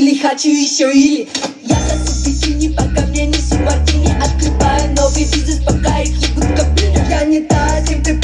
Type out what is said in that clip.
Или хочу еще, или я сосу бикини, пока мне несу мартини. Открываю новый бизнес, пока их ебут кабины. Я не та, с кем ты